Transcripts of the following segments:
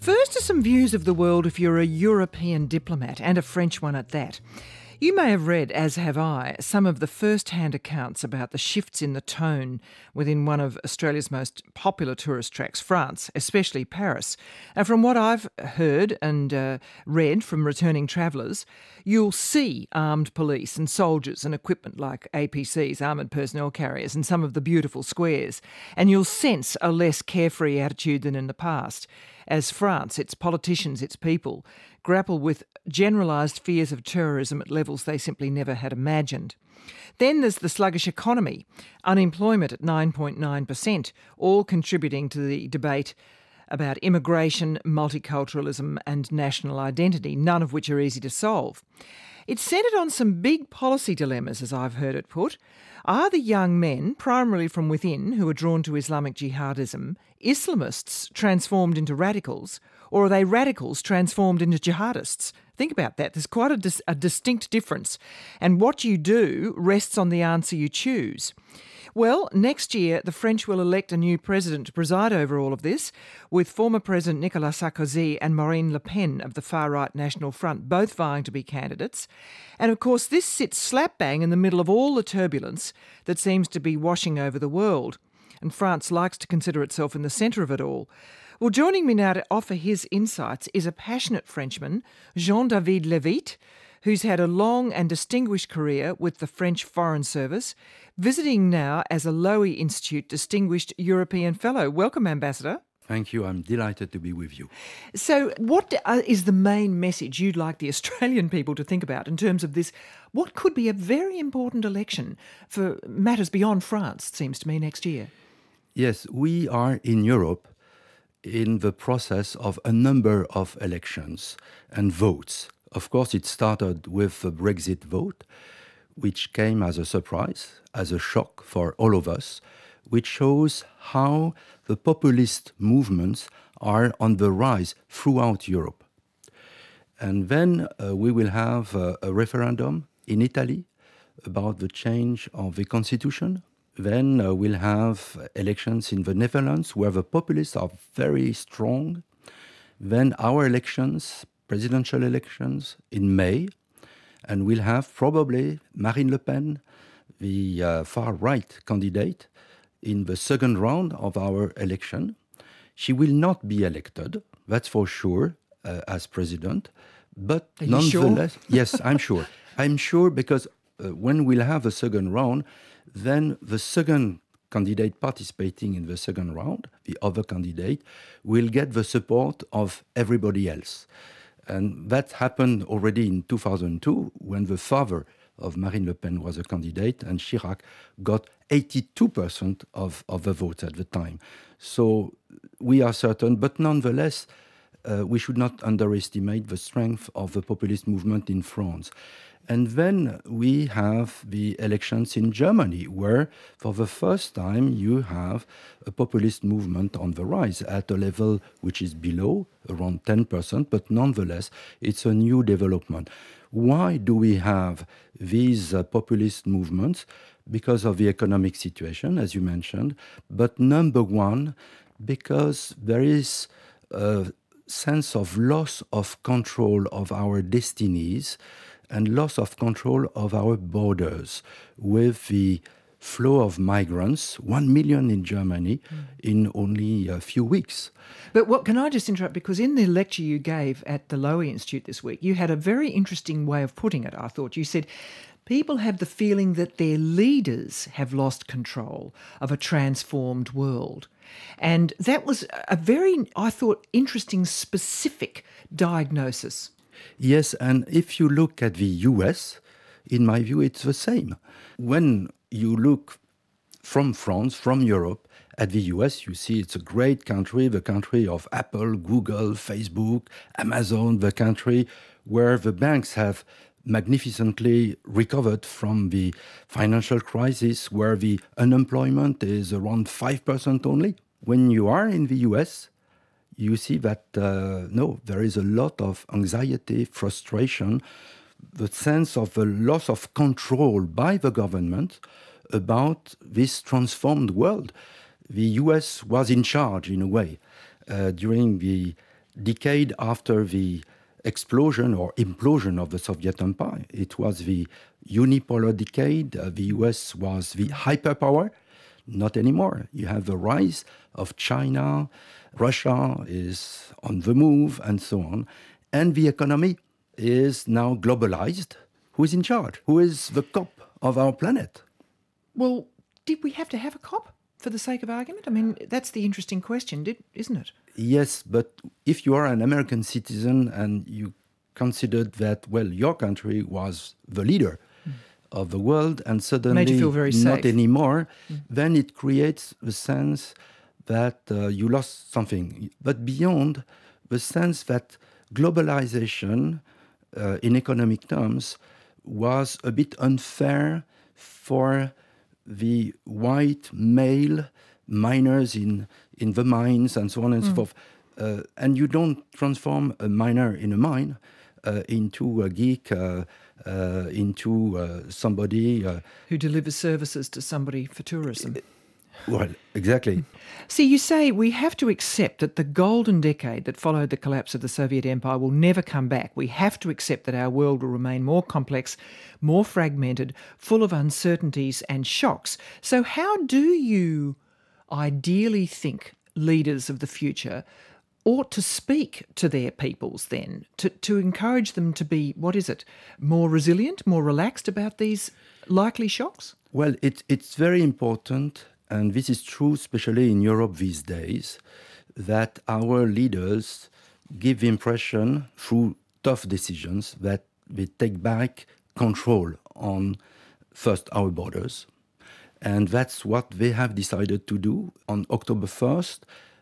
First are some views of the world if you're a European diplomat, and a French one at that. You may have read, as have I, some of the first-hand accounts about the shifts in the tone within one of Australia's most popular tourist tracks, France, especially Paris. And from what I've heard and read from returning travellers, you'll see armed police and soldiers and equipment like APCs, armoured personnel carriers, in some of the beautiful squares. And you'll sense a less carefree attitude than in the past, as France, its politicians, its people, grapple with generalised fears of terrorism at levels they simply never had imagined. Then there's the sluggish economy, unemployment at 9.9%, all contributing to the debate about immigration, multiculturalism and national identity, none of which are easy to solve. It's centred on some big policy dilemmas, as I've heard it put. Are the young men, primarily from within, who are drawn to Islamic jihadism, Islamists transformed into radicals, or are they radicals transformed into jihadists? Think about that. There's quite a distinct difference. And what you do rests on the answer you choose. Well, next year, the French will elect a new president to preside over all of this, with former President Nicolas Sarkozy and Marine Le Pen of the far-right National Front both vying to be candidates. And of course, this sits slap bang in the middle of all the turbulence that seems to be washing over the world. And France likes to consider itself in the centre of it all. Well, joining me now to offer his insights is a passionate Frenchman, Jean-David Levitte, who's had a long and distinguished career with the French Foreign Service, visiting now as a Lowy Institute Distinguished European Fellow. Welcome, Ambassador. Thank you. I'm delighted to be with you. So what is the main message you'd like the Australian people to think about in terms of this, what could be a very important election for matters beyond France, it seems to me, next year? Yes, we are in Europe in the process of a number of elections and votes. Of course, it started with the Brexit vote, which came as a surprise, as a shock for all of us, which shows how the populist movements are on the rise throughout Europe. And then we will have a referendum in Italy about the change of the constitution. Then we'll have elections in the Netherlands, where the populists are very strong. Then our elections, presidential elections in May, and we'll have probably Marine Le Pen, the far-right candidate, in the second round of our election. She will not be elected, that's for sure, as president. But are you nonetheless, sure? Yes, I'm sure. I'm sure because when we'll have a second round, then the second candidate participating in the second round, the other candidate, will get the support of everybody else. And that happened already in 2002, when the father of Marine Le Pen was a candidate, and Chirac got 82% of the votes at the time. So we are certain, but nonetheless, we should not underestimate the strength of the populist movement in France. And then we have the elections in Germany, where for the first time you have a populist movement on the rise at a level which is below, around 10%, but nonetheless, it's a new development. Why do we have these populist movements? Because of the economic situation, as you mentioned, but number one, because there is a sense of loss of control of our destinies and loss of control of our borders with the flow of migrants, 1 million in Germany, in only a few weeks. But what can I just interrupt? Because in the lecture you gave at the Lowy Institute this week, you had a very interesting way of putting it, I thought. You said, people have the feeling that their leaders have lost control of a transformed world. And that was a very, I thought, interesting, specific diagnosis. Yes, and if you look at the US, in my view, it's the same. When you look from France, from Europe, at the US, you see it's a great country, the country of Apple, Google, Facebook, Amazon, the country where the banks have magnificently recovered from the financial crisis, where the unemployment is around 5% only. When you are in the US, you see that, no, there is a lot of anxiety, frustration, the sense of a loss of control by the government about this transformed world. The US was in charge, in a way, during the decade after the explosion or implosion of the Soviet Empire. It was the unipolar decade. The US was the hyperpower. Not anymore. You have the rise of China. Russia is on the move, and so on. And the economy is now globalized. Who is in charge? Who is the cop of our planet? Well, did we have to have a cop for the sake of argument? I mean, that's the interesting question, isn't it? Yes, but if you are an American citizen and you considered that, well, your country was the leader of the world and suddenly made you feel very safe. Not anymore, then it creates the sense that you lost something. But beyond the sense that globalization in economic terms was a bit unfair for the white male miners in the mines and so on and so forth. And you don't transform a miner in a mine into a geek, into somebody... who delivers services to somebody for tourism. Well, exactly. See, you say we have to accept that the golden decade that followed the collapse of the Soviet Empire will never come back. We have to accept that our world will remain more complex, more fragmented, full of uncertainties and shocks. So how do you ideally think leaders of the future ought to speak to their peoples then, to encourage them to be, more resilient, more relaxed about these likely shocks? Well, it's very important, and this is true especially in Europe these days, that our leaders give the impression through tough decisions that they take back control on, first, our borders. And that's what they have decided to do. On October 1st,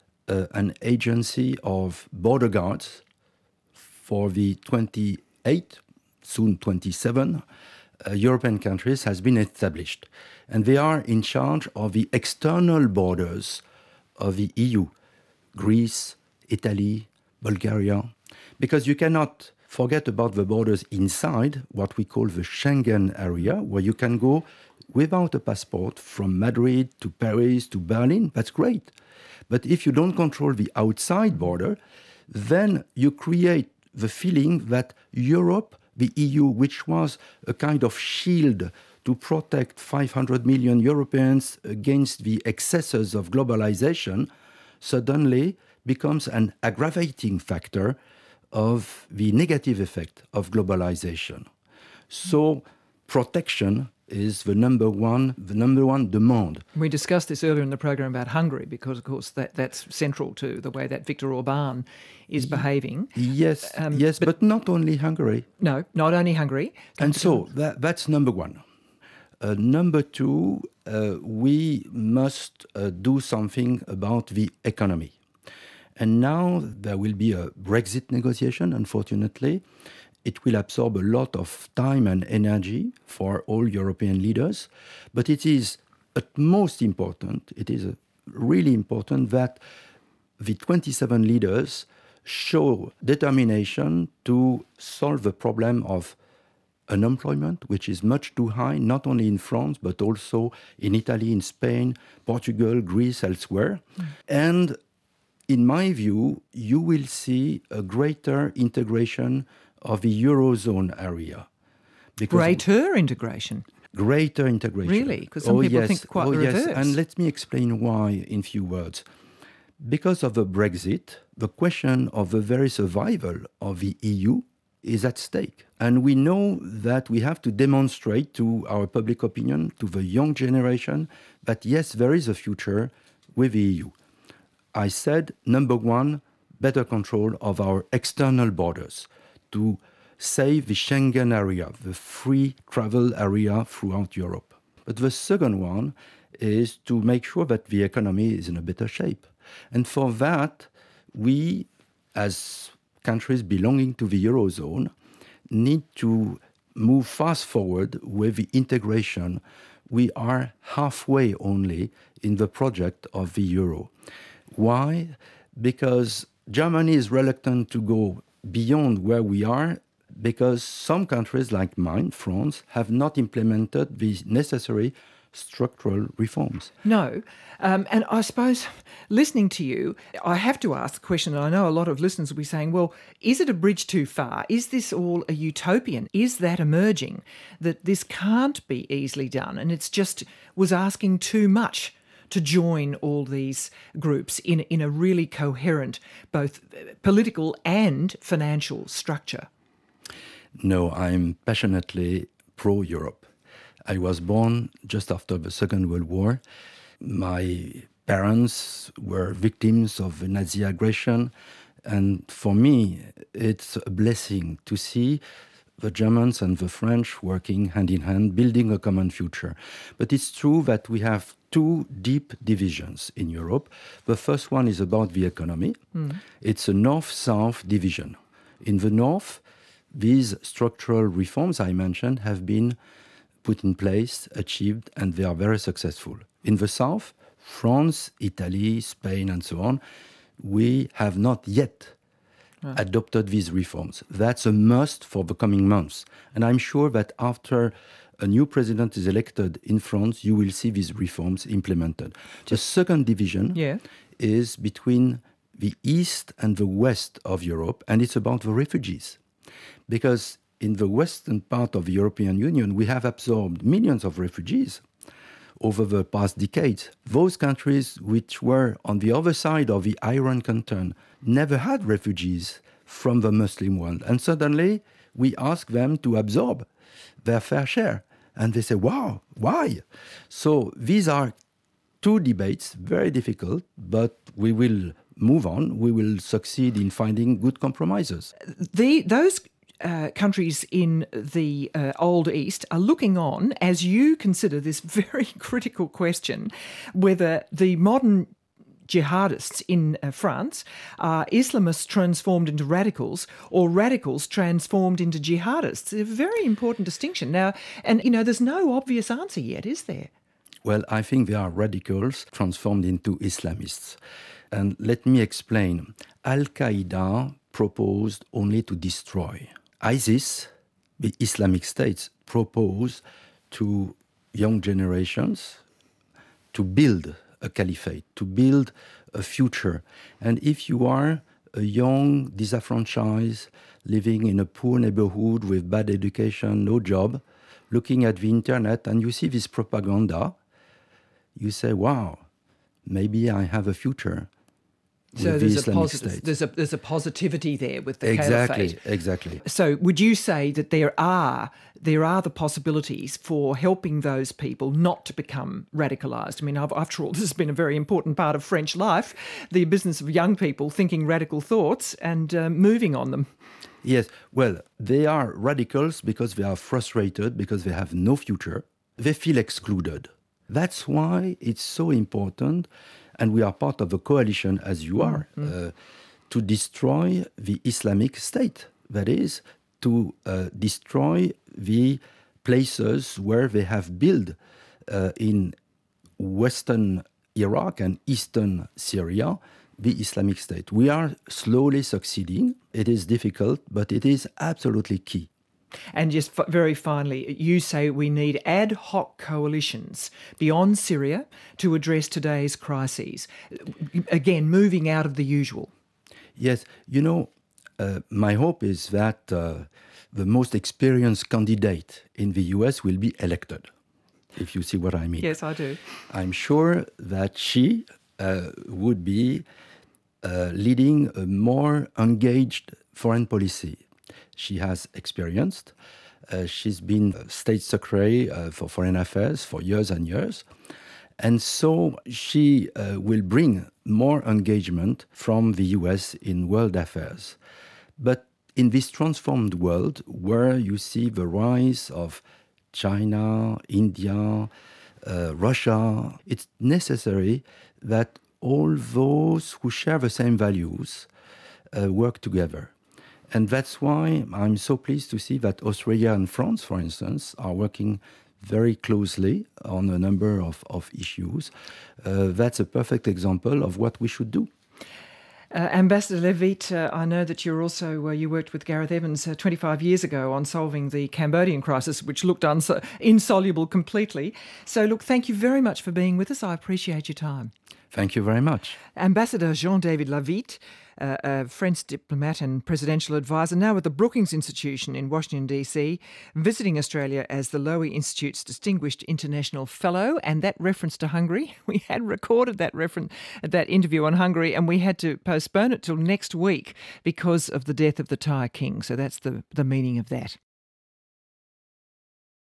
an agency of border guards for the 28, soon 27, European countries has been established. And they are in charge of the external borders of the EU, Greece, Italy, Bulgaria, because you cannot forget about the borders inside what we call the Schengen area, where you can go without a passport from Madrid to Paris to Berlin. That's great. But if you don't control the outside border, then you create the feeling that Europe, the EU, which was a kind of shield to protect 500 million Europeans against the excesses of globalization, suddenly becomes an aggravating factor of the negative effect of globalization. So protection is the number one demand. We discussed this earlier in the program about Hungary, because, of course, that's central to the way that Viktor Orban is behaving. Yes, but not only Hungary. No, not only Hungary. And so that's number one. Number two, we must do something about the economy. And now there will be a Brexit negotiation, unfortunately. It will absorb a lot of time and energy for all European leaders. But it is utmost important, it is really important that the 27 leaders show determination to solve the problem of unemployment, which is much too high, not only in France, but also in Italy, in Spain, Portugal, Greece, elsewhere. And in my view, you will see a greater integration of the Eurozone area. Greater integration? Greater integration. Really? Because some people think quite the reverse. Yes. And let me explain why in few words. Because of the Brexit, the question of the very survival of the EU is at stake. And we know that we have to demonstrate to our public opinion, to the young generation, that yes, there is a future with the EU. I said, number one, better control of our external borders to save the Schengen area, the free travel area throughout Europe. But the second one is to make sure that the economy is in a better shape. And for that, we, as countries belonging to the Eurozone, need to move fast forward with the integration. We are halfway only in the project of the Euro. Why? Because Germany is reluctant to go beyond where we are, because some countries like mine, France, have not implemented the necessary structural reforms. No. And I suppose, listening to you, I have to ask the question, and I know a lot of listeners will be saying, well, is it a bridge too far? Is this all a utopian? Is that emerging, that this can't be easily done and it's just was asking too much to join all these groups in a really coherent, both political and financial structure? No, I'm passionately pro-Europe. I was born just after the Second World War. My parents were victims of Nazi aggression. And for me, it's a blessing to see the Germans and the French working hand in hand, building a common future. But it's true that we have two deep divisions in Europe. The first one is about the economy. It's a north-south division. In the north, these structural reforms I mentioned have been put in place, achieved, and they are very successful. In the south, France, Italy, Spain, and so on, we have not yet adopted these reforms. That's a must for the coming months. And I'm sure that after a new president is elected in France, you will see these reforms implemented. The second division is between the east and the west of Europe, and it's about the refugees. Because in the western part of the European Union, we have absorbed millions of refugees over the past decades. Those countries which were on the other side of the Iron Curtain never had refugees from the Muslim world. And suddenly, we ask them to absorb their fair share. And they say, wow, why? So these are two debates, very difficult, but we will move on. We will succeed in finding good compromises. Those countries in the Old East are looking on as you consider this very critical question whether the modern jihadists in France are Islamists transformed into radicals or radicals transformed into jihadists. It's a very important distinction. Now, and there's no obvious answer yet, is there? Well, I think they are radicals transformed into Islamists. And let me explain. Al-Qaeda proposed only to destroy. ISIS, the Islamic States, propose to young generations to build a caliphate, to build a future. And if you are a young, disenfranchised, living in a poor neighborhood with bad education, no job, looking at the internet and you see this propaganda, you say, wow, maybe I have a future. So there's a positivity there with the caliphate. Exactly. So would you say that there are the possibilities for helping those people not to become radicalised? I mean, after all, this has been a very important part of French life, the business of young people thinking radical thoughts and moving on them. Yes, well, they are radicals because they are frustrated, because they have no future. They feel excluded. That's why it's so important, and we are part of a coalition, as you are, to destroy the Islamic State. That is, to destroy the places where they have built in western Iraq and eastern Syria, the Islamic State. We are slowly succeeding. It is difficult, but it is absolutely key. And just very finally, you say we need ad hoc coalitions beyond Syria to address today's crises. Again, moving out of the usual. Yes, my hope is that the most experienced candidate in the US will be elected, if you see what I mean. Yes, I do. I'm sure that she would be leading a more engaged foreign policy. She has experienced. She's been State Secretary for Foreign Affairs for years and years. And so she will bring more engagement from the US in world affairs. But in this transformed world where you see the rise of China, India, Russia, it's necessary that all those who share the same values work together. And that's why I'm so pleased to see that Australia and France, for instance, are working very closely on a number of issues. That's a perfect example of what we should do. Ambassador Levitt, I know that you're also, you worked with Gareth Evans 25 years ago on solving the Cambodian crisis, which looked insoluble completely. So look, thank you very much for being with us. I appreciate your time. Thank you very much. Ambassador Jean-David Levitt, a French diplomat and presidential advisor, now with the Brookings Institution in Washington, D.C., visiting Australia as the Lowy Institute's Distinguished International Fellow. And that reference to Hungary, we had recorded that interview on Hungary, and we had to postpone it till next week because of the death of the Thai king. So that's the meaning of that.